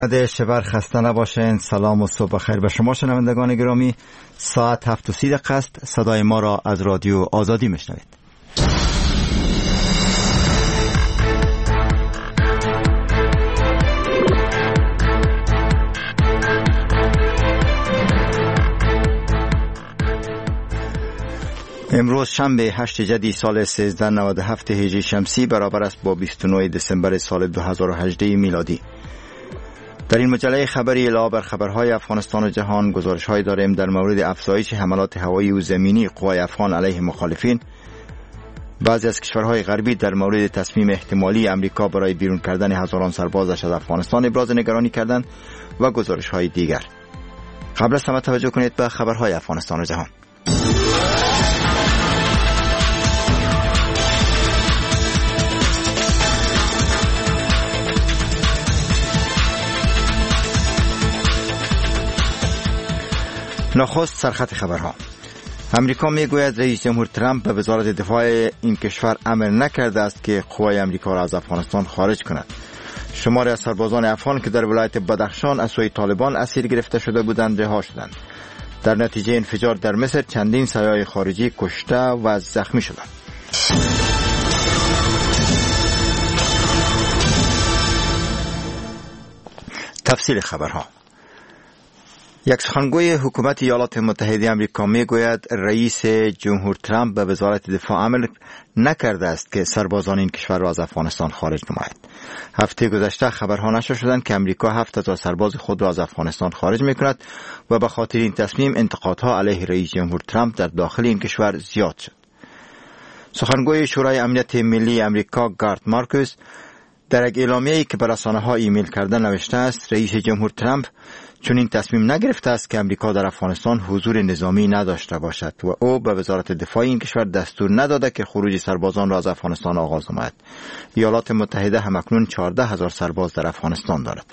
شبر خسته نباشین. سلام و صبح خیر به شما شنوندگان گرامی. ساعت 7:30 است. صدای ما را از رادیو آزادی میشنوید. امروز شنبه 8 جدی سال 1397 هجری شمسی برابر است با 29 دسامبر سال 2018 میلادی. در این مجله خبری علاوه بر خبرهای افغانستان و جهان گزارش‌هایی داریم در مورد افزایش حملات هوایی و زمینی قوای افغان علیه مخالفین. بعضی از کشورهای غربی در مورد تصمیم احتمالی امریکا برای بیرون کردن هزاران سربازش از افغانستان ابراز نگرانی کردند و گزارش‌های دیگر. قبل از همه توجه کنید به خبرهای افغانستان و جهان. نخست سرخط خبرها. امریکا میگوید رئیس جمهور ترامپ به وزارت دفاع این کشور امر نکرده است که قوای امریکا را از افغانستان خارج کند. شماری از سربازان افغان که در ولایت بدخشان از سوی طالبان اسیر گرفته شده بودند رها شدند. در نتیجه انفجار در مصر چندین سیاح خارجی کشته و زخمی شدند. تفصیل خبرها. یک سخنگوی حکومت ایالات متحده آمریکا میگوید رئیس جمهور ترامپ به وزارت دفاع امر نکرده است که سربازان این کشور را از افغانستان خارج نماید. هفته گذشته خبرها نشر شدند که امریکا 7,000 سرباز خود را از افغانستان خارج میکند و به خاطر این تصمیم انتقادها علیه رئیس جمهور ترامپ در داخل این کشور زیاد شد. سخنگوی شورای امنیت ملی امریکا گارت مارکوس در یک اعلامیه‌ای که به رسانه‌ها ایمیل کرده نوشته است رئیس جمهور ترامپ چون این تصمیم نگرفته است که امریکا در افغانستان حضور نظامی نداشته باشد و او به وزارت دفاع این کشور دستور نداده که خروج سربازان را از افغانستان آغاز نماید. ایالات متحده همکنون 14,000 سرباز در افغانستان دارد.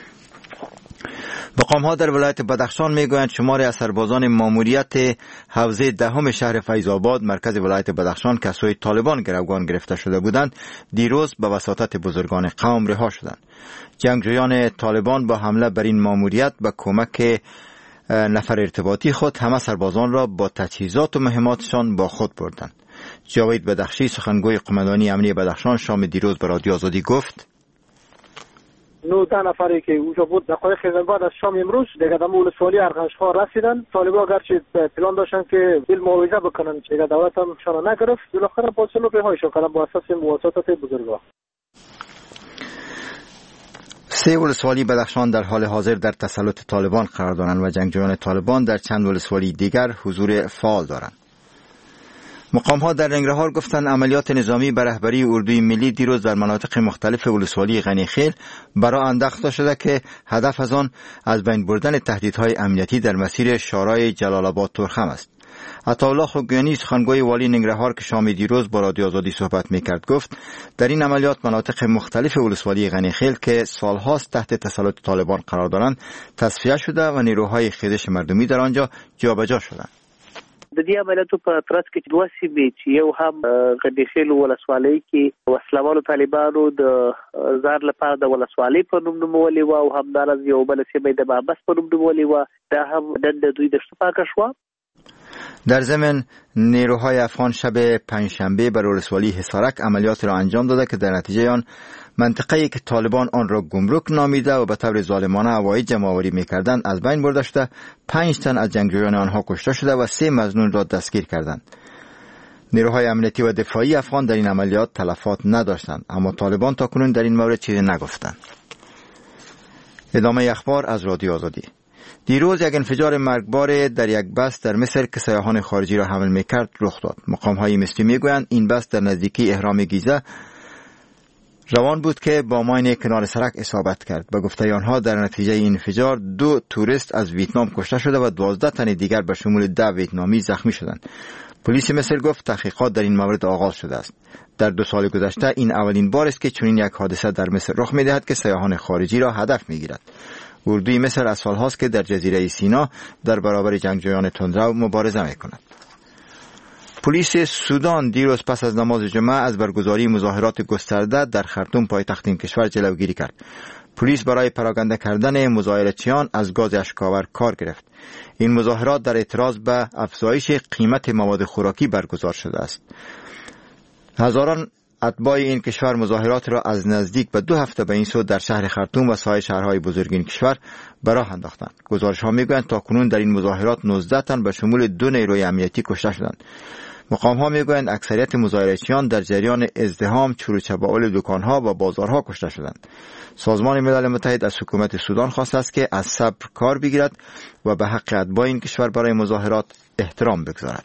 مقام‌ها در ولایت بدخشان میگویند شماری از سربازان ماموریت حوزه دهم شهر فیض‌آباد مرکز ولایت بدخشان که از سوی طالبان گروگان گرفته شده بودند دیروز به وساطت بزرگان قوم رها شدند. جنگجویان طالبان با حمله بر این ماموریت به کمک نفر ارتباطی خود همه سربازان را با تجهیزات و مهماتشان با خود بردند. جاوید بدخشی سخنگوی قماندانی امنیه بدخشان شام دیروز به رادیو آزادی گفت 19 نفری که اونجا بود دقایق بعد از شام امروز دیگه دم ولسوالی ارغنش‌ها رسیدن. طالبان گرچه پلان داشتن که دل معاوضه بکنن دیگه دولت هم شان نگرفت. بالاخره با سلو رهایشون کردن با اساس موافقت بزرگان. 3 ولسوالی بدخشان در حال حاضر در تسلط طالبان قرار دارند و جنگجویان طالبان در چند ولسوالی دیگر حضور فعال دارند. مقام‌ها در ننگرهار گفتند عملیات نظامی به رهبری اردوی ملی دیروز در مناطق مختلف ولسوالی غنیخیل برآ انداخته شده که هدف از آن از بین بردن تهدیدهای امنیتی در مسیر شارای جلال آباد تورخم است. عطاالله خوگیانی سخنگوی والی ننگرهار که شام دیروز با رادیو آزادی صحبت می‌کرد گفت در این عملیات مناطق مختلف ولسوالی غنیخیل که سالهاست تحت تسلط طالبان قرار دارند تصفیه شده و نیروهای خیزش مردمی در آنجا جابجا شدند. د دې عملیاتو په ترڅ کې دوه سیمې چې یو هم غنیخیل ولسوالۍ کې وسلوالو طالبانو د زار لپاره د ولسوالۍ په نوم نومولې وه او همداراز یو بله سیمه د بابس په نوم نومولې وه. دا هم نن د دوی د شپه پاکه شوه. در ضمن نیروهای افغان شب پنجشنبه بر ولسوالی حصارک عملیات را انجام داده که در نتیجه آن منطقه‌ای که طالبان آن را گمرک نامیده و به طور ظالمانه هوایی جمع‌آوری می‌کردند از بین برده شده. 5 تن از جنگجویان آنها کشته شده و 3 مظنون را دستگیر کردند. نیروهای امنیتی و دفاعی افغان در این عملیات تلفات نداشتند اما طالبان تاکنون در این مورد چیزی نگفتند. ادامه اخبار از رادیو آزادی. دیروز یک انفجار مرگبار در یک بس در مصر که سیاحان خارجی را حمل می‌کرد رخ داد. مقام‌های مصری می‌گویند این بس در نزدیکی اهرام گیزه روان بود که با ماین کنار سرک اصابت کرد. به گفته آنها در نتیجه این انفجار 2 توریست از ویتنام کشته شده و 12 تن دیگر به شمول 10 ویتنامی زخمی شدند. پلیس مصر گفت تحقیقات در این مورد آغاز شده است. در 2 سال گذشته این اولین بار است که چنین یک حادثه در مصر رخ می‌دهد که سیاحان خارجی را هدف می‌گیرد. اردوی مصر از سالهاست که در جزیره سینا در برابر جنگجویان تندرو مبارزه می‌کند. پلیس سودان دیروز پس از نماز جمعه از برگزاری مظاهرات گسترده در خرطوم پایتخت این کشور جلوگیری کرد. پلیس برای پراکنده کردن مظاهراتچیان از گاز اشک‌آور کار گرفت. این مظاهرات در اعتراض به افزایش قیمت مواد خوراکی برگزار شده است. هزاران اتباع این کشور مظاهرات را از نزدیک به 2 هفته به این سو در شهر خرطوم و سایر شهرهای بزرگ این کشور به راه انداختند. گزارش‌ها می‌گویند تاکنون در این مظاهرات 19 تن به شمول 2 نیروی امنیتی کشته شدند. مقام‌ها می‌گویند اکثریت مظاهراتچیان در جریان ازدحام، چور و چپاول دکان‌ها و بازارها کشته شدند. سازمان ملل متحد از حکومت سودان خواسته است که از صبر کار بگیرد و به حق اتباع این کشور برای مظاهرات احترام بگذارد.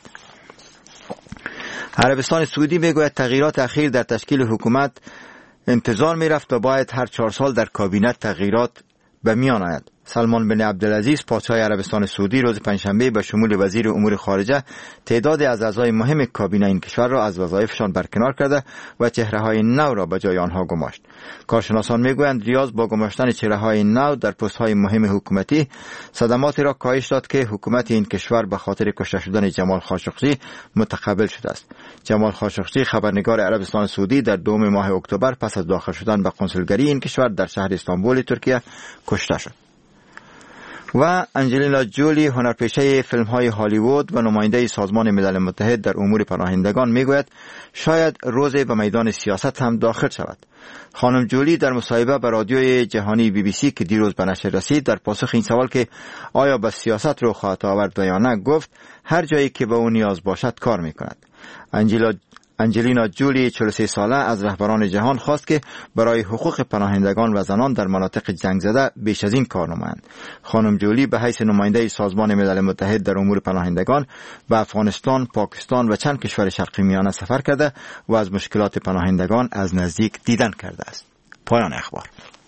عربستان سعودی میگوید تغییرات اخیر در تشکیل حکومت انتظار میرفت و باید هر 4 سال در کابینت تغییرات به میان آید. سلمان بن عبدالعزیز پادشاه عربستان سعودی روز پنجشنبه به شمول وزیر امور خارجه تعدادی از اعضای مهم کابینه این کشور را از وظایفشان برکنار کرده و چهره‌های نو را به جای آنها گماشت. کارشناسان میگویند ریاض با گماشتن چهره‌های نو در پست‌های مهم حکومتی صدماتی را کاهش داد که حکومت این کشور به خاطر کشته شدن جمال خاشقچی متقبل شده است. جمال خاشقچی خبرنگار عربستان سعودی در 2 ماه اکتبر پس از داخل شدن به کنسولگری این کشور در شهر استانبول ترکیه کشته شد. و انجلینا جولی هنرپیشه فیلم‌های هالیوود و نماینده سازمان ملل متحد در امور پناهندگان میگوید شاید روزی به میدان سیاست هم داخل شود. خانم جولی در مصاحبه به رادیوی جهانی BBC که دیروز به نشر رسید در پاسخ این سوال که آیا به سیاست رو خواهد آورد یا نه گفت هر جایی که به او نیاز باشد کار میکند. انجلینا جولی 43 ساله از رهبران جهان خواست که برای حقوق پناهندگان و زنان در مناطق جنگ زده بیش از این کار نمایند. خانم جولی به حیث نماینده سازمان ملل متحد در امور پناهندگان به افغانستان، پاکستان و چند کشور شرقی میانه سفر کرده و از مشکلات پناهندگان از نزدیک دیدن کرده است. پایان اخبار.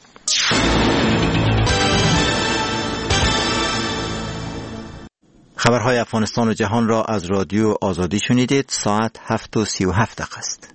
خبرهای افغانستان و جهان را از رادیو آزادی شنیدید. ساعت 7:37 است.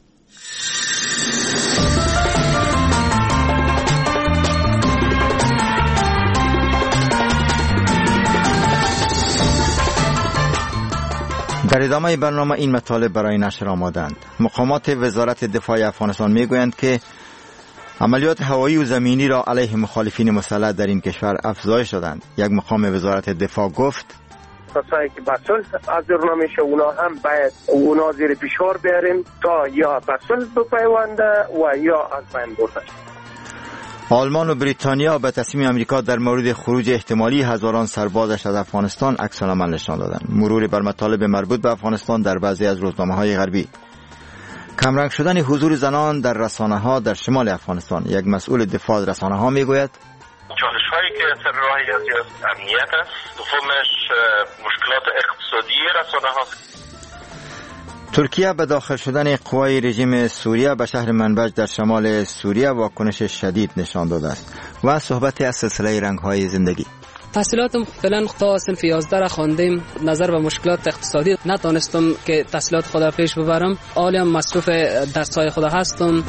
در ادامه برنامه این مطالب برای نشر آمادند. مقامات وزارت دفاع افغانستان میگویند که عملیات هوایی و زمینی را علیه مخالفین مسلح در این کشور افزایش دادند. یک مقام وزارت دفاع گفت کسایی که به صلح حاضر نمیشه اونا هم باید اونا زیر فشار بیاریم تا یا به صلح بپیونده و یا از بین برده. آلمان و بریتانیا به تصمیم امریکا در مورد خروج احتمالی هزاران سربازش از افغانستان عکس‌العمل نشان دادند. مرور بر مطالب مربوط به افغانستان در بعضی از روزنامه‌های غربی. کمرنگ شدن حضور زنان در رسانه‌ها در شمال افغانستان. یک مسئول دفاع از رسانه‌ها میگوید چالش‌هایی که سر راهی از امنیت است، دومش مشکلات اقتصادی رسانه‌ها. ترکیه به داخل شدن قوای رژیم سوریه به شهر منبج در شمال سوریه واکنش شدید نشان داده است. و صحبت از سلسله رنگ‌های زندگی. تحصیلاتم فعلا تا صنف 11 را خواندم. نظر به مشکلات اقتصادی نتونستم که تحصیلات خود پیش ببرم. حالا مصروف درس‌های خود هستم.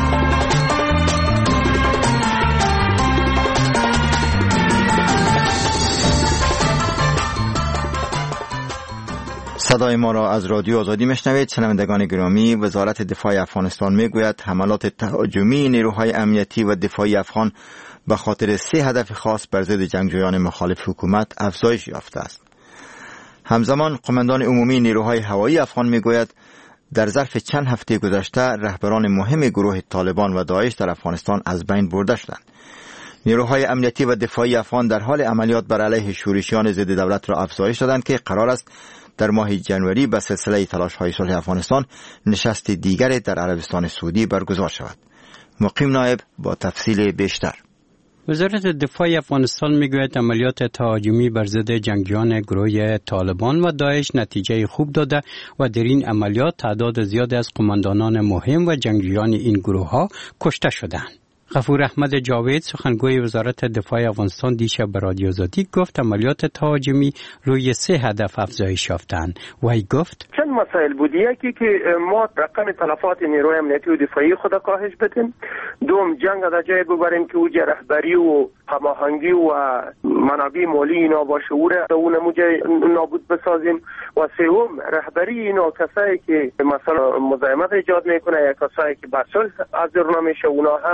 صدای ما را از رادیو آزادی میشنوید. شنوندگان گرامی، وزارت دفاع افغانستان میگوید حملات تهاجمی نیروهای امنیتی و دفاعی افغان به خاطر 3 هدف خاص بر ضد جنگجویان مخالف حکومت افزایش یافته است. همزمان قماندان عمومی نیروهای هوایی افغان میگوید در ظرف چند هفته گذشته رهبران مهم گروه طالبان و داعش در افغانستان از بین برده شدند. نیروهای امنیتی و دفاعی افغان در حال عملیات بر علیه شورشیان ضد دولت را افزایش دادند که قرار است در ماه جنوری به سلسله تلاش‌های صلح افغانستان نشست دیگر در عربستان سعودی برگزار شود. مقیم نایب با تفصیل بیشتر. وزارت دفاع افغانستان میگوید عملیات تهاجمی بر ضد جنگجویان گروه طالبان و داعش نتیجه خوب داده و در این عملیات تعداد زیادی از قماندانان مهم و جنگجویان این گروه ها کشته شدند. غفور احمد جاوید سخنگوی وزارت دفاع افغانستان دیشب به رادیو آزادی گفت عملیات تهاجمی روی 3 هدف افزایش یافتند. وی گفت چند مسائل بود. یکی که ما رقم تلفات نیروی امنیتی و دفاعی خود کاهش بدیم. دوم جنگ از جای ببریم که اوج رهبری و هماهنگی و منابع مالی اینا با شعور اون موجه نابود بسازیم. و سوم رهبری اینا کسایی که مثلا مزاحمت ایجاد میکنه یا کسایی که به صلح حاضر نمیشه اونا هم باید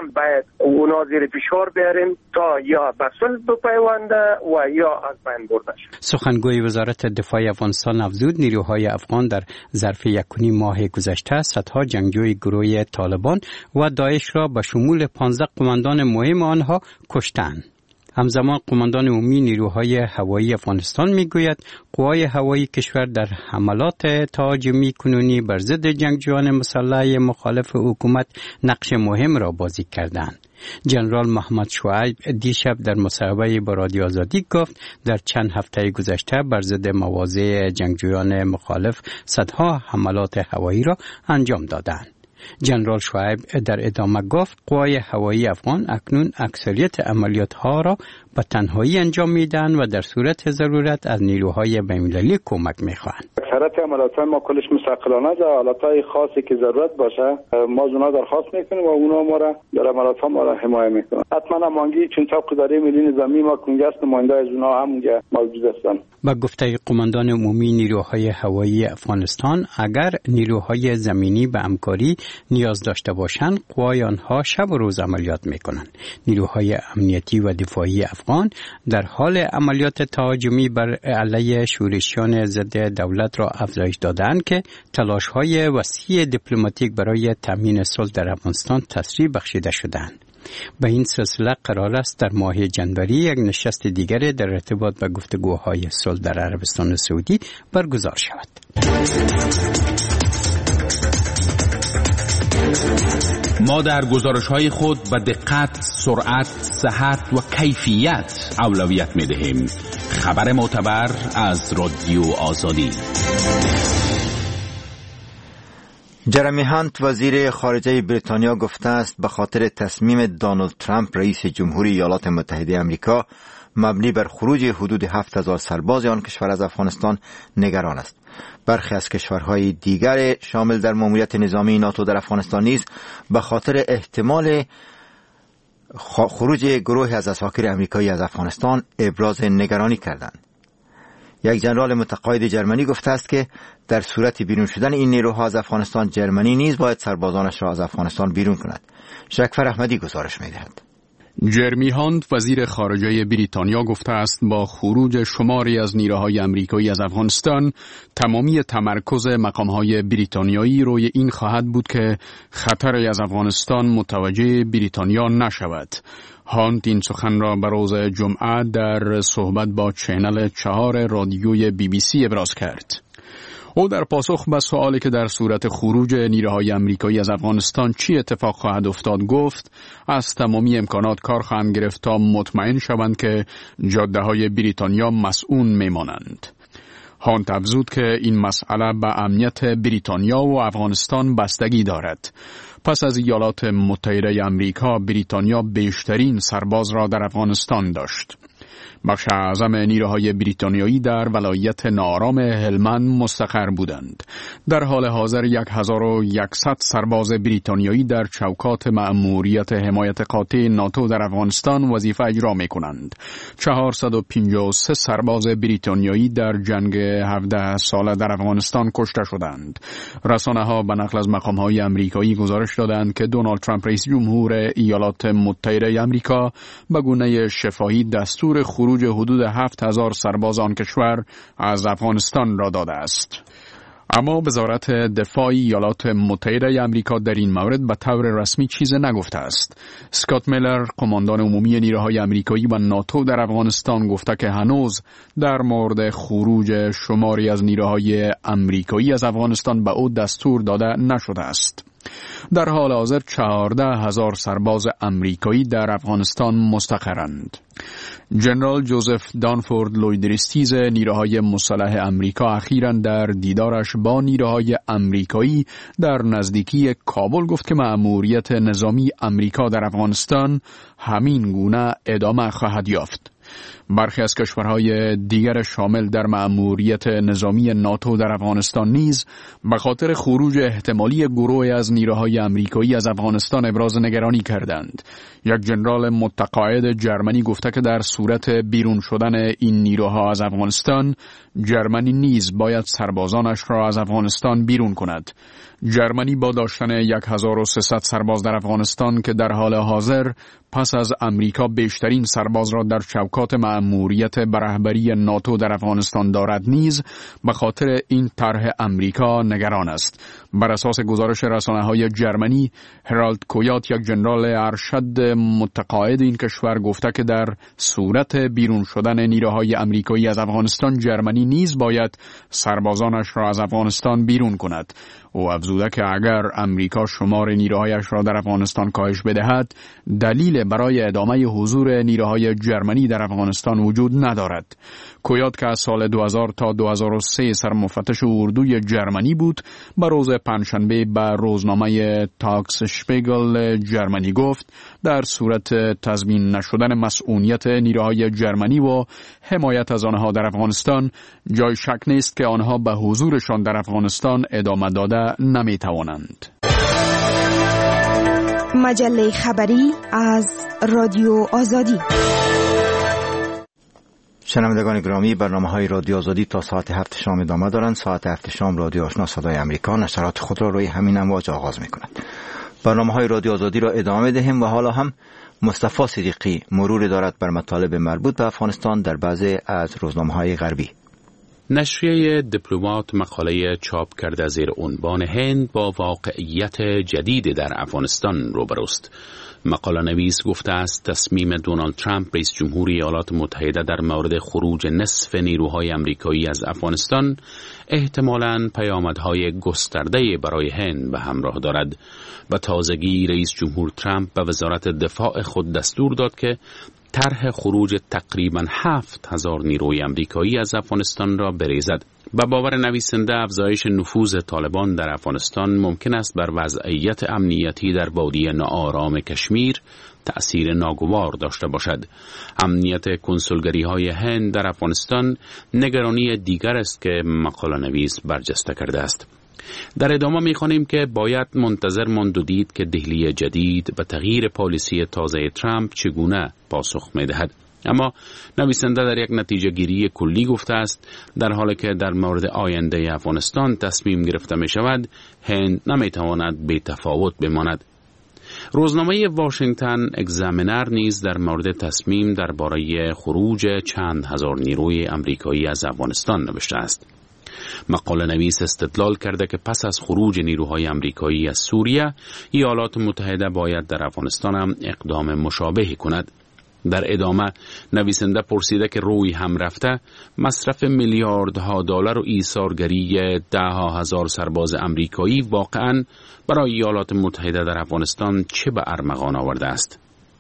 اونا زیر فشار بیاریم تا یا به صلح بپیونده و یا از بین برده شد. سخنگوی وزارت دفاع افغانستان افزود نیروهای افغان در ظرف 1.5 ماه گذشته صدها جنگجوی گروه طالبان و داعش را به شمول 15 قماندان مهم آنها کشتند. همزمان قماندان عمومی نیروهای هوایی افغانستان میگوید قوای هوایی کشور در حملات تهاجمی کنونی بر ضد جنگجویان مسلح مخالف حکومت نقش مهم را بازی کردند. جنرال محمد شعیب دیشب در مصاحبه با رادیو آزادی گفت در چند هفته گذشته بر ضد مواضع جنگجویان مخالف صدها حملات هوایی را انجام دادند. جنرال شعیب در ادامه گفت قوای هوایی افغان اکنون اکثریت عملیات‌ها را به تنهایی انجام میدن و در صورت ضرورت از نیروهای بین‌المللی کمک میخواهند. اکثریت عملیات‌های ما کلش مستقلانه است. حالت‌های خاصی که ضرورت باشه ما از اونها درخواست میکنیم و اونها ما را در عملیات‌ها ما را حمایت میکنن. حتما همانگی چون طبق اداره ملی نظامی ما کنگست نماینده از اونها هم موجود هستند. با گفته قماندان عمومی نیروهای هوایی افغانستان اگر نیروهای زمینی به همکاری نیاز داشته باشند قوای آنها شب و روز عملیات میکنند. نیروهای امنیتی و دفاعی افغان در حال عملیات تهاجمی بر علیه شورشیان ضد دولت را افزایش دادند که تلاش‌های وسیع دیپلماتیک برای تامین صلح در افغانستان تسریع بخشیده شدند. به این سلسله قرار است در ماه جنوری یک نشست دیگر در ارتباط با گفتگوهای صلح در عربستان سعودی برگزار شود. ما در گزارش‌های خود به دقت، سرعت، صحت و کیفیت اولویت می‌دهیم. خبر معتبر از رادیو آزادی. جرمی هانت وزیر خارجه بریتانیا گفته است به خاطر تصمیم دونالد ترامپ رئیس جمهوری ایالات متحده آمریکا مبنی بر خروج حدود 7000 سرباز آن کشور از افغانستان نگران است. برخی از کشورهای دیگر شامل در ماموریت نظامی ناتو در افغانستان نیز به خاطر احتمال خروج گروهی از اساکیر آمریکایی از افغانستان ابراز نگرانی کردند. یک جنرال متقاعد جرمنی گفته است که در صورت بیرون شدن این نیروها از افغانستان جرمنی نیز باید سربازانش را از افغانستان بیرون کند. شکفر احمدی گزارش می‌دهد. جرمی هانت وزیر خارجه بریتانیا گفته است با خروج شماری از نیروهای آمریکایی از افغانستان تمامی تمرکز مقام‌های بریتانیایی روی این خواهد بود که خطری از افغانستان متوجه بریتانیا نشود. هانت این سخن را به روز جمعه در صحبت با چینل 4 رادیوی BBC ابراز کرد. او در پاسخ به سوالی که در صورت خروج نیروهای آمریکایی از افغانستان چی اتفاق خواهد افتاد گفت از تمامی امکانات کار خواهند گرفت تا مطمئن شوند که جاده‌های بریتانیا مسئول میمانند. هانت افزود که این مسئله به امنیت بریتانیا و افغانستان بستگی دارد. پس از ایالات متحده آمریکا، بریتانیا بیشترین سرباز را در افغانستان داشت. بخش اعظم نیروهای بریتانیایی در ولایت ناآرام هلمند مستقر بودند. در حال حاضر 1100 سرباز بریتانیایی در چوکات مأموریت حمایت قاطع ناتو در افغانستان وظیفه اجرا می کنند. 453 سرباز بریتانیایی در جنگ 17 ساله در افغانستان کشته شدند. رسانه ها به نقل از مقام های آمریکایی گزارش دادند که دونالد ترامپ رئیس جمهور ایالات متحده آمریکا به گونه شفاهی دستور خروج حدود 7000 سرباز آن کشور از افغانستان را داده است. اما وزارت دفاع ایالات متحده آمریکا در این مورد به طور رسمی چیز نگفته است. اسکات میلر، قماندان عمومی نیروهای آمریکایی و ناتو در افغانستان گفته که هنوز در مورد خروج شماری از نیروهای آمریکایی از افغانستان به او دستور داده نشده است. در حال حاضر 14,000 سرباز آمریکایی در افغانستان مستقرند. جنرال جوزف دانفورد لویدریستیز نیروهای مسلح آمریکا اخیراً در دیدارش با نیروهای آمریکایی در نزدیکی کابل گفت که مأموریت نظامی آمریکا در افغانستان همین گونه ادامه خواهد یافت. برخی از کشورهای دیگر شامل در مأموریت نظامی ناتو در افغانستان نیز به خاطر خروج احتمالی گروهی از نیروهای آمریکایی از افغانستان ابراز نگرانی کردند. یک جنرال متقاعد جرمنی گفته که در صورت بیرون شدن این نیروها از افغانستان، جرمنی نیز باید سربازانش را از افغانستان بیرون کند. جرمنی با داشتن 1300 سرباز در افغانستان که در حال حاضر پس از امریکا بیشترین سرباز را در چوکات مأموریت به رهبری ناتو در افغانستان دارد نیز به خاطر این طرح امریکا نگران است. بر اساس گزارش رسانه‌های جرمنی، هرالد کویات، یک ژنرال ارشد متقاعد این کشور، گفته که در صورت بیرون شدن نیروهای امریکایی از افغانستان، جرمنی نیز باید سربازانش را از افغانستان بیرون کند. او افزوده که اگر امریکا شمار نیروهایش را در افغانستان کاهش بدهد، دلیل برای ادامه حضور نیروهای جرمنی در افغانستان وجود ندارد. کویات که از سال 2000 تا 2003 سرمفتش اردوی جرمنی بود، به روز پنجشنبه به روزنامه تاکس شپیگل جرمنی گفت در صورت تضمین نشدن مسئولیت نیروهای جرمنی و حمایت از آنها در افغانستان، جای شک نیست که آنها به حضورشان در افغانستان ادامه داده نمیتوانند. مجله خبری از رادیو آزادی. شنوندگان گرامی، برنامه‌های رادیو آزادی تا ساعت 7 شام ادامه دارند. ساعت 7 شام رادیو آشنا صدای امریکا نشرات خود را روی همین امواج آغاز می‌کند. برنامه‌های رادیو آزادی را ادامه دهیم و حالا هم مصطفی صدیقی مرور دارد بر مطالب مربوط به افغانستان در بعضی از روزنامه‌های غربی. نشریه دیپلمات مقاله چاپ کرده زیر عنوان هند با واقعیت جدید در افغانستان روبروست. مقاله نویس گفته است تصمیم دونالد ترامپ رئیس جمهوری ایالات متحده در مورد خروج نصف نیروهای آمریکایی از افغانستان احتمالاً پیامدهای گسترده برای هند به همراه دارد. به تازگی رئیس جمهور ترامپ به وزارت دفاع خود دستور داد که طرح خروج تقریباً 7,000 نیروی آمریکایی از افغانستان را بریزد. به باور نویسنده، افزایش نفوذ طالبان در افغانستان ممکن است بر وضعیت امنیتی در وادی ناآرام کشمیر تأثیر ناگوار داشته باشد. امنیت کنسولگری‌های هند در افغانستان نگرانی دیگر است که مقاله نویس برجسته کرده است. در ادامه می‌خوانیم که باید منتظر ماند و دید که دهلی جدید به تغییر پالیسی تازه ترامپ چگونه پاسخ می‌دهد. اما نویسنده در یک نتیجه گیری کلی گفته است در حالی که در مورد آینده افغانستان تصمیم گرفته می شود، هند نمی تواند بی تفاوت بماند. روزنامه واشنگتن اگزامینر نیز در مورد تصمیم درباره خروج چند هزار نیروی آمریکایی از افغانستان نوشته است. مقاله نویس استدلال کرده که پس از خروج نیروهای آمریکایی از سوریه، ایالات متحده باید در افغانستان هم اقدام مشابهی کند. در ادامه نویسنده پرسیده که روی هم رفته مصرف میلیاردها دلار و ایثارگری 10,000 سرباز آمریکایی واقعاً برای ایالات متحده در افغانستان چه به ارمغان آورده است.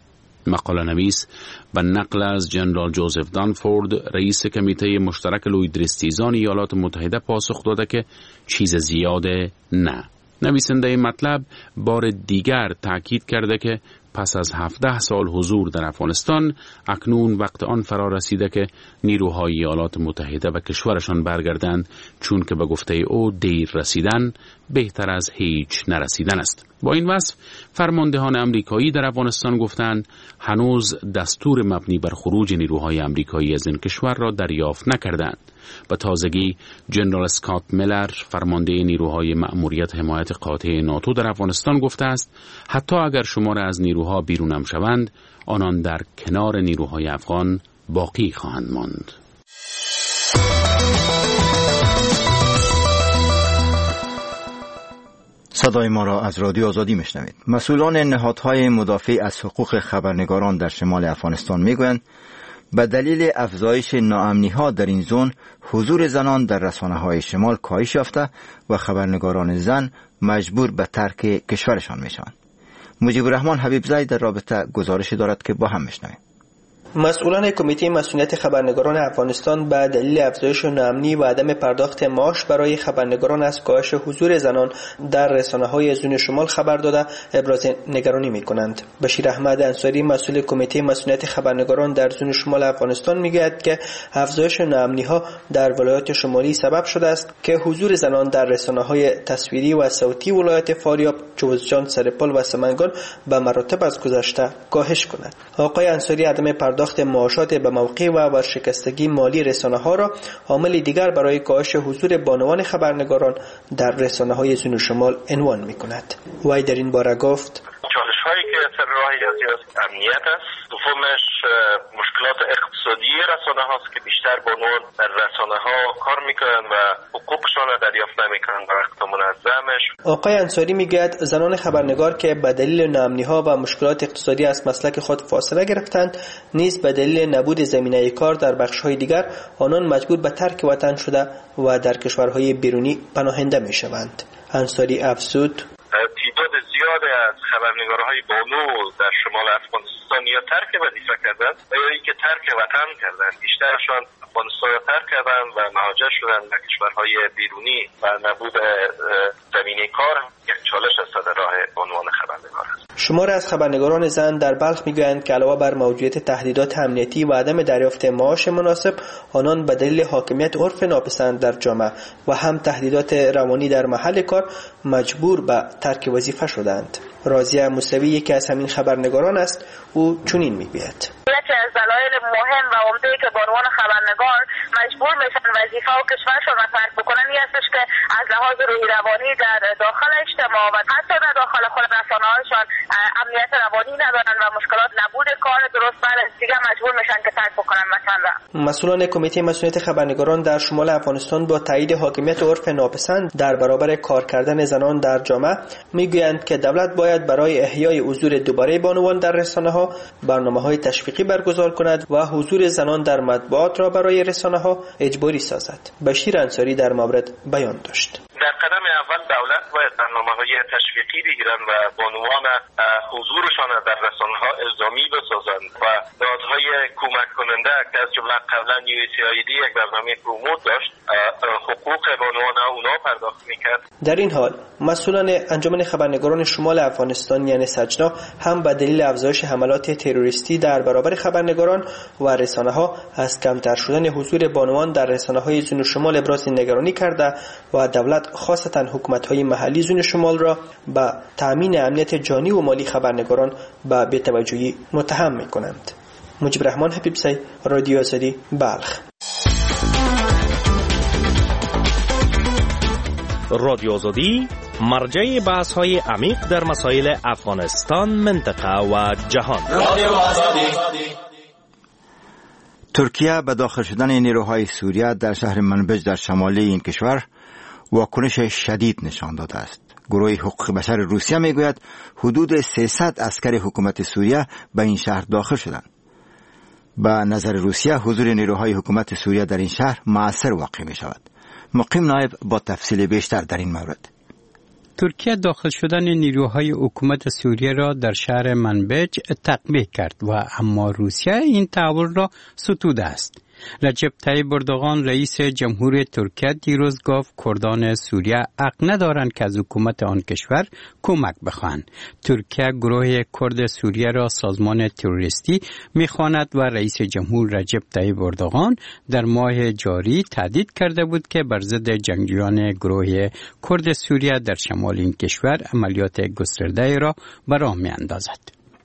مقاله نویس به نقل از جنرال جوزف دانفورد، رئیس کمیته مشترک لویدرستیزان ایالات متحده، پاسخ داده که چیز زیاده نه. نویسنده مطلب بار دیگر تاکید کرده که پس از 17 سال حضور در افغانستان، اکنون وقت آن فرا رسیده که نیروهای ایالات متحده و کشورشان برگردند، چون که به گفته او دیر رسیدن بهتر از هیچ نرسیدن است. با این وصف فرماندهان آمریکایی در افغانستان گفتند هنوز دستور مبنی بر خروج نیروهای آمریکایی از این کشور را دریافت نکردند. به تازگی جنرال اسکات میلر، فرمانده نیروهای مأموریت حمایت قاطع ناتو در افغانستان، گفته است حتی اگر شمار از نیروها بیرون هم شوند، آنان در کنار نیروهای افغان باقی خواهند ماند. صدای ما را از رادیو آزادی میشنوید. مسئولان نهادهای مدافع از حقوق خبرنگاران در شمال افغانستان میگویند به دلیل افزایش ناامنی‌ها در این زون، حضور زنان در رسانه‌های شمال کاهش یافته و خبرنگاران زن مجبور به ترک کشورشان میشوند. مجیب الرحمن حبیبزاده در رابطه گزارشی دارد که با هم میشنویم. مسئولان کمیته مسئولیت خبرنگاران افغانستان به دلیل افزایش ناامنی و عدم پرداخت معاش برای خبرنگاران از کاهش حضور زنان در رسانه‌های زون شمال خبر داده ابراز نگرانی می‌کنند. بشیر احمد انصاری، مسئول کمیته مسئولیت خبرنگاران در زون شمال افغانستان، می‌گوید که افزایش ناامنی‌ها در ولایات شمالی سبب شده است که حضور زنان در رسانه‌های تصویری و صوتی ولایت فاریاب، جوزجان، سرپل و سمنگان به مراتب از گذشته کاهش کند. آقای انصاری عدم پرداخت پرداخت معاشات به موقع و ورشکستگی مالی رسانه‌ها را عامل دیگر برای کاهش حضور بانوان خبرنگاران در رسانه‌های زون و شمال عنوان می‌کند. وی در این باره گفت: چالش‌هایی که سر راهی از امنیت است، دومش مشکلات اقتصادی رسانه هاست که بیشتر بانوان در رسانه ها کار میکنن و حقوقشان را دریافت نمیکنن در وقت منظمش. آقای انصاری میگوید زنان خبرنگار که به دلیل ناامنی ها و مشکلات اقتصادی از مسلک خود فاصله گرفتند، نیز به دلیل نبود زمینه کار در بخش های دیگر آنان مجبور به ترک وطن شده و در کشورهای بیرونی پناهنده میشوند. انصاری افزود: تعداد زیادی از خبرنگارهای بانو در شمال افغانستان یا ترک وظیفه کردند و یا اینکه ترک وطن کردند. بیشترشان افغانستان را ترک کردند و مهاجر شدند به کشورهای بیرونی و نبود زمینه کار یک چالش است در راه بانوان خبرنگار است. شمار از خبرنگاران زن در بلخ میگویند که علاوه بر موجودیت تهدیدات امنیتی و عدم دریافت معاش مناسب، آنان به دلیل حاکمیت عرف ناپسند در جامعه و هم تهدیدات روانی در محل کار مجبور به ترک وظیفه شدند. راضیه موسوی یکی از همین خبرنگاران است. او چنین میگوید: یکی از دلایل مهم و عمده که بانوان خبرنگار مجبور میشن وظیفه و کشورشون را ترک بکنن این استش که از لحاظ روحی روانی در داخل اجتماع و حتی در داخل خود رسانه‌هاشان امنیت روانی ندارن و مشکلات نبود کار درست بر دیگه مجبور میشن که ترک بکنن وطن را. مسئولان کمیته مسئولیت خبرنگاران در شمال افغانستان با تایید حاکمیت عرف ناپسند در برابر کار کردن زنان در جامعه میگویند که دولت باید برای احیای حضور دوباره بانوان در رسانه‌ها برنامه‌های تشویقی برگزار کند و حضور زنان در مطبوعات را برای رسانه‌ها اجباری سازد. بشیر انصاری در مورد بیان داشت: در قدم اول دولت باید برنامه‌های تشویقی بگیرند و بانوان حضورشان در رسانه‌ها الزامی بسازند و نهادهای کمک کننده که از جمله قبلا USAID یک برنامه پروموت داشت حقوق بانوان اونا پرداخت میکرد. در این حال مسئولان انجمن خبرنگاران شمال افغانستان یعنی سجنا هم به دلیل افزایش حملات تروریستی در برابر خبرنگاران و رسانه‌ها از کمتر شدن حضور بانوان در رسانه‌های زون شمال ابراز نگرانی کرده و دولت خاصتا حکومت‌های محلی زون شمال را به تأمین امنیت جانی و مالی خبرنگاران به بی‌توجهی متهم می‌کنند. مجیب رحمان حبیبزی، رادیو آزادی، بلخ. رادیو آزادی مرجع بحث‌های عمیق در مسائل افغانستان، منطقه و جهان. رادیو آزادی. ترکیه به داخل شدن نیروهای سوریه در شهر منبج در شمالی این کشور واکنش شدید نشان داده است. گروه حقوق بشر روسیه میگوید حدود 300 عسکر حکومت سوریه به این شهر داخل شدند. به نظر روسیه حضور نیروهای حکومت سوریه در این شهر مؤثر واقع می شود. مقیم نایب با تفصیل بیشتر در این مورد. ترکیه داخل شدن نیروهای حکومت سوریه را در شهر منبج تقبیح کرد و اما روسیه این تحول را ستوده است. رجب طیب اردوغان رئیس جمهور ترکیه دیروز گفت کردان سوریه حق ندارند که از حکومت آن کشور کمک بخواهند. ترکیه گروه کرد سوریه را سازمان تروریستی می‌خواند و رئیس جمهور رجب طیب اردوغان در ماه جاری تهدید کرده بود که بر ضد جنگجویان گروه کرد سوریه در شمال این کشور عملیات گسترده را براه می‌اندازد.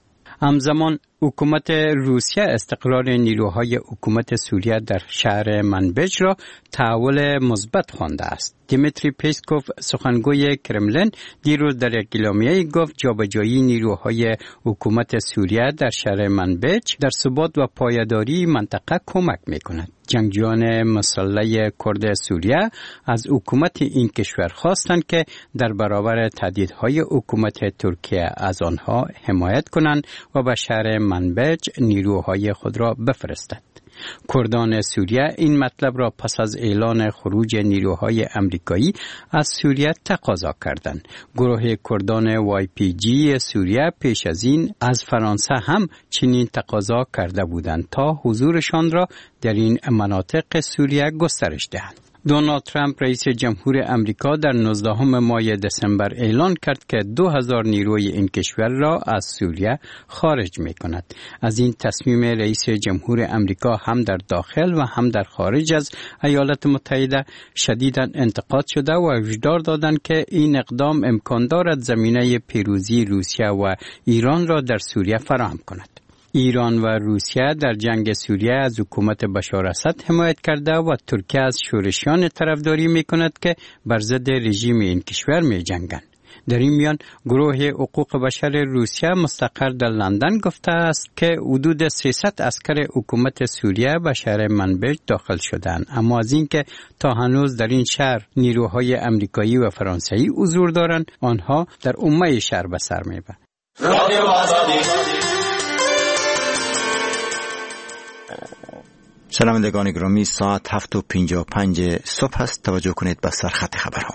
همزمان حکومت روسیه استقرار نیروهای حکومت سوریه در شهر منبج را تحول مثبت خوانده است. دیمیتری پیسکوف سخنگوی کرملین دیروز در یک اعلامیه گفت جابجایی نیروهای حکومت سوریه در شهر منبج در ثبات و پایداری منطقه کمک می‌کند. جنگجویان مسلح کرد سوریه از حکومت این کشور خواستند که در برابر تهدیدهای حکومت ترکیه از آنها حمایت کنند و به شهر منبج نیروهای خود را بفرستند. کردان سوریه این مطلب را پس از اعلان خروج نیروهای امریکایی از سوریه تقاضا کردند. گروه کردان YPG سوریه پیش از این از فرانسه هم چنین تقاضا کرده بودند تا حضورشان را در این مناطق سوریه گسترش دهند. دونالد ترامپ رئیس جمهور امریکا در 19 ماه دسامبر اعلان کرد که 2000 نیروی این کشور را از سوریه خارج می کند. از این تصمیم رئیس جمهور امریکا هم در داخل و هم در خارج از ایالات متحده شدیداً انتقاد شده و هشدار دادند که این اقدام امکان دارد زمینه پیروزی روسیه و ایران را در سوریه فراهم کند. ایران و روسیه در جنگ سوریه از حکومت بشار اسد حمایت کرده و ترکیه از شورشیان طرفداری میکند که بر ضد رژیم این کشور می جنگند. در این میان گروه حقوق بشر روسیه مستقر در لندن گفته است که حدود 300 عسکر حکومت سوریه به شهر منبج داخل شدند، اما از اینکه تا هنوز در این شهر نیروهای امریکایی و فرانسوی حضور دارند، آنها در عمه شهر به سر میبرند. شنوندگان گرامی، ساعت 7:55 صبح است. توجه کنید به سرخط خبرها.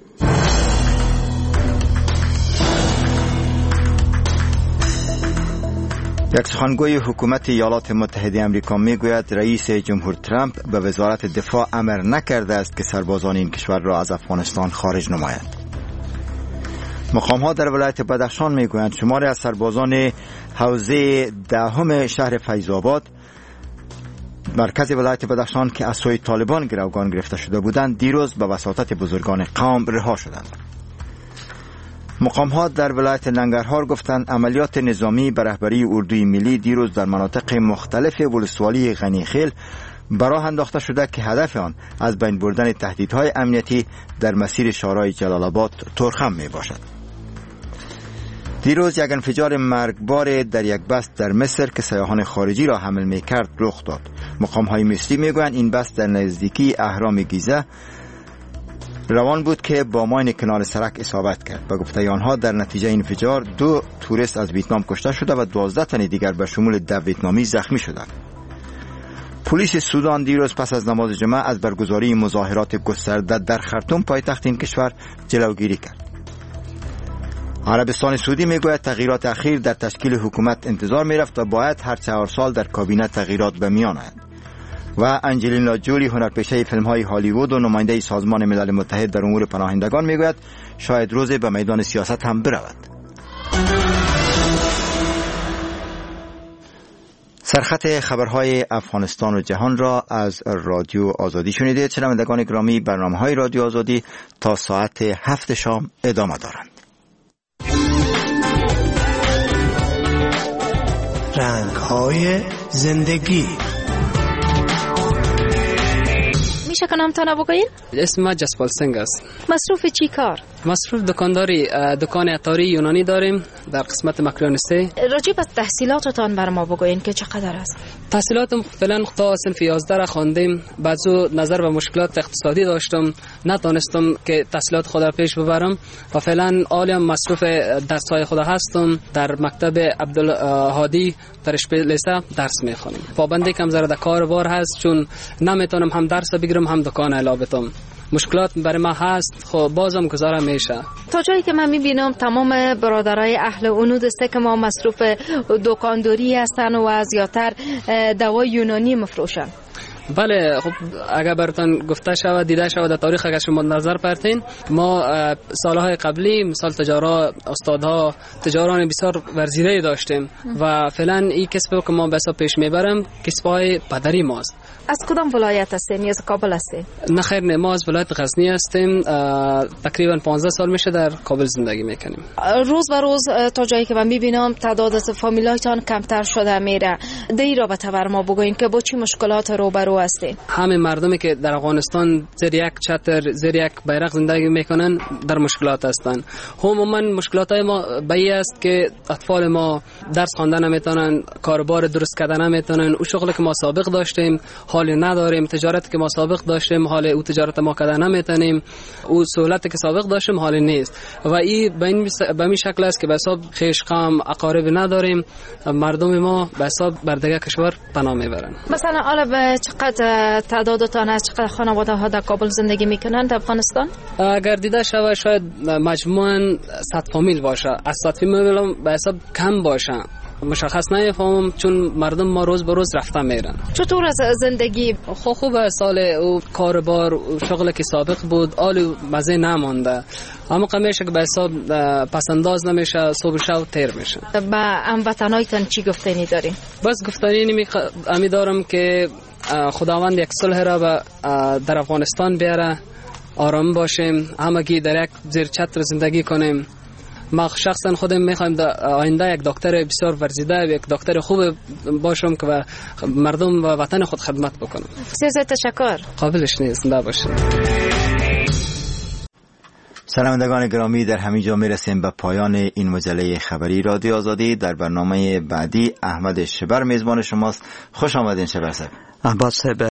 یک سخنگوی حکومت ایالات متحده آمریکا میگوید رئیس جمهور ترامپ به وزارت دفاع امر نکرده است که سربازان این کشور را از افغانستان خارج نماید. مقام‌ها در ولایت بدخشان میگویند شماری از سربازان حوزه دهم شهر فیض‌آباد مرکز ولایت بدخشان که از سوی طالبان گروگان گرفته شده بودند دیروز به وساطت بزرگان قوم رها شدند. مقام‌ها در ولایت ننگرهار گفتند عملیات نظامی به رهبری اردوی ملی دیروز در مناطق مختلف ولسوالی غنیخیل به راه انداخته شده که هدف آن از بین بردن تهدیدهای امنیتی در مسیر شورای جلال آباد تورخم می باشد. دیروز یک انفجار مرگبار در یک بس در مصر که سیاحان خارجی را حمل می کرد رخ داد. مقام‌های مصری میگویند این بس در نزدیکی اهرام گیزه روان بود که با ماین کنار سرک اصابت کرد. به گفته آنها در نتیجه این انفجار 2 توریست از ویتنام کشته شده و 12 تن دیگر به شمول 10 ویتنامی زخمی شدند. پلیس سودان دیروز پس از نماز جمعه از برگزاری مظاهرات گسترده در خرطوم پایتخت این کشور جلوگیری کرد. عربستان سعودی میگوید تغییرات اخیر در تشکیل حکومت انتظار میرفت و باید هر 4 سال در کابینه تغییرات به میان آید. و انجلینا جولی هنرپیشه فیلم‌های هالیوود و نماینده سازمان ملل متحد در امور پناهندگان میگوید شاید روزی به میدان سیاست هم برود. سرخط خبرهای افغانستان و جهان را از رادیو آزادی شنیدید. شنوندگان گرامی، برنامه‌های رادیو آزادی تا ساعت 7 شام ادامه دارند. رنگ‌های زندگی. میشه کنم تا نبگوین؟ اسم من جسپال سنگ است. مصروف چی کار؟ مصروف دکانداری، دکان عطاری یونانی داریم در قسمت مکرانسته. راجع به تحصیلاتتان بر ما بگوین که چقدر است؟ تحصیلاتم فعلا تا صنف 11 را خواندیم. بعضو نظر به مشکلات اقتصادی داشتم، نتونستم که تحصیلات خود را پیش ببرم و فعلا عالم مصروف درس‌های خود هستم. در مکتب عبدالهادی در اشپیلیسه درس میخوانم. پابندی کم ذره در کار بار هست، چون نمیتونم هم درس بگیرم هم دکان الا بتم. مشکلات برای ما هست، خب بازم گذارم میشه. تا جایی که من میبینم تمام برادرای اهل عنود است که ما مصروف دکانداری هستن و زیادتر دوای یونانی مفروشن. بله، خب اگر براتون گفته شود دیده شود در تاریخ اگر شما نظر پرتین، ما سالهای قبلی مثال تجارا، استادها، تجاران بسیار ورزیده داشتیم و فعلا این کسب که ما به حساب پیش میبرم کسبای پدری ماست. از کدام ولایت هستین یا از کابل هستین؟ نه خیر، نه، ما از ولایت غزنی هستیم. تقریبا 15 سال میشه در کابل زندگی میکنیم. روز به روز تا جایی که من میبینم تعداد از فامیلایتان کمتر شده میره. دی رابطه بر ما بگوین که با چی مشکلات روبرو هستین؟ همه مردمی که در افغانستان زیر یک چتر، زیر یک بیرق زندگی میکنن در مشکلات هستن. عموما مشکلات های ما بایی است که اطفال ما درس خواندن نمیتونن، کاربار درست کردن نمیتونن. او شغلی که ما سابق داشتیم حال نداریم، تجارتی که ما سابق داشتیم حال او تجارت ما کردن نمیتونیم، او سهولتی که سابق داشتیم حال نیست و این به این شکل است که به حساب خویش قوم اقارب نداریم. مردم ما به حساب بر دیگه کشور پناه میبرن. مثلا حالا چقدر تعدادتان از چقدر خانواده ها در کابل زندگی میکنن در افغانستان؟ اگر دیده شود شاید مجموعاً 100 فامیل باشه. از 100 فامیل به حساب کم باشه، مشخص نمیفهمم چون مردم ما روز به روز رفته میرن. چطور از زندگی؟ خوبه، سال او کاربار و شغل که سابق بود آل مزه نمانده، اما میشه که به حساب پسنداز نمیشه، صبح شب تیر میشه. با هموطنایتان چی گفتنی داری؟ بس گفتنی امی دارم که خداوند یک صلح را در افغانستان بیاره، آرام باشیم، همگی در یک زیر چتر زندگی کنیم ما شخصا خودم میخوایم در آینده یک دکتر بسیار ورزیده، یک دکتر خوب باشم که و مردم و وطن خود خدمت بکنم. بسیار تشکر. قابلش نیست. زنده باشید. شنوندگان گرامی، در همین جا میرسیم به پایان این مجله خبری رادیو آزادی. در برنامه بعدی احمد شبر میزبان شماست. خوش آمدین شبر صاحب. احمد صاحب